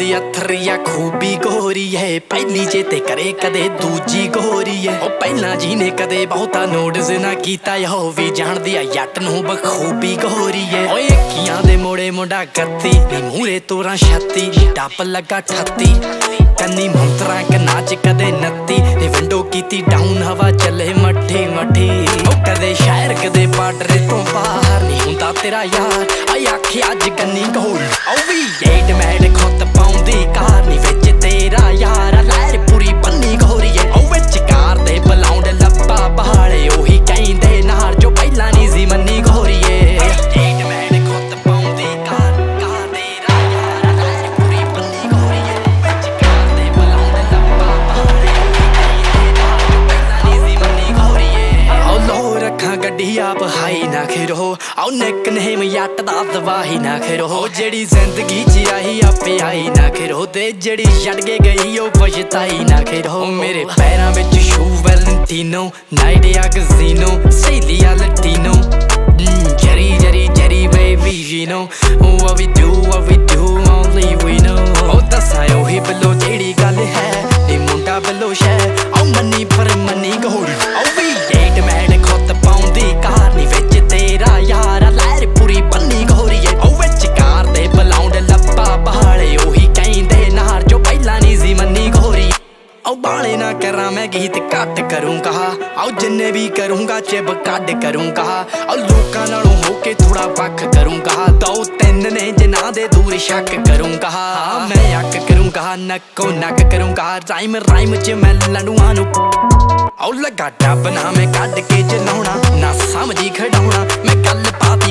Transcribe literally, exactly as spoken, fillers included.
दी अथरिया खूबी गोरी है पहली चेते करे कदे दूजी गोरी है ओ पहला जी ने कदे बहुता नोटिस ना कीता यो भी जान दिया जट नूं बखूबी गोरी है ओ इक्कियां दे मोड़े मुंडा गत्ती नी मूरे तोरा छत्ती टप लगा ठत्ती कन्नी मंतरा क नाच कदे नत्ती ते विंडो कीती डाउन हवा चले मट्ठी मट्ठी ओ कदे शहर कदे बार्डर तो बाहर नहीं हुंदा तेरा यार आई आखे अज कन्नी गोल ओ वी एट मैड खुत पाउंदी कार नी विच तेरा यार लहर पूरी बन्नी गोरी है ओ विच कार दे बलाउंड लप्पा बहाले ओही कहंदे नार जो पहला नहीं सी मन्नी गोरी है एट मैड खुत पाउंदी कार कार तेरा यार लहर पूरी बन्नी गोरी है विच कार दे बलाउंड लप्पा बहाले ओही कहंदे नार जो पहला नहीं सी मन्नी गोरी है ओ लो रखा गड्डी आप हाई ना खिरो आओ निकनेम जट दा दवाही ना खिरो जेड़ी जिंदगी च आई आपे आई ना खिरो ते जेड़ी छड़ के गई ओ पछताई ना खिरो मेरे पैरां विच शू वैलेंटिनो नाइट या कज़िनो सहेलिया लटीनो जरी जरी जरी baby you know what we do what we do only we know ओ दसां ओही बल्लो जेड़ी गल है नी मुंडा बल्लो शह ओ मनी पर मनी गोल ओ वी एट मैड खुत पाउंदी कार नी विच तेरा यार लहर पूरी बन्नी गोरी है ओ विच कार दे बलाउंड लप्पा बहाले ओही कहंदे नार जो पहला नहीं सी मन्नी गोरी ओ बाले ना करा मैं गीत कट करूंगा आओ जिन्ने भी करूंगा चिब कट करूंगा और लोकां नालों होके थोड़ा वख करूंगा दो तीन ने जिन्हां दे दूर शक करूंगा मैं अक करूंगा नक्को नक करूंगा राइम राइम च मैं लड़ुआं नूं औ लगा डब ना मैं कट के चलाउणा ना समझी खड़ाउणा मैं गल बात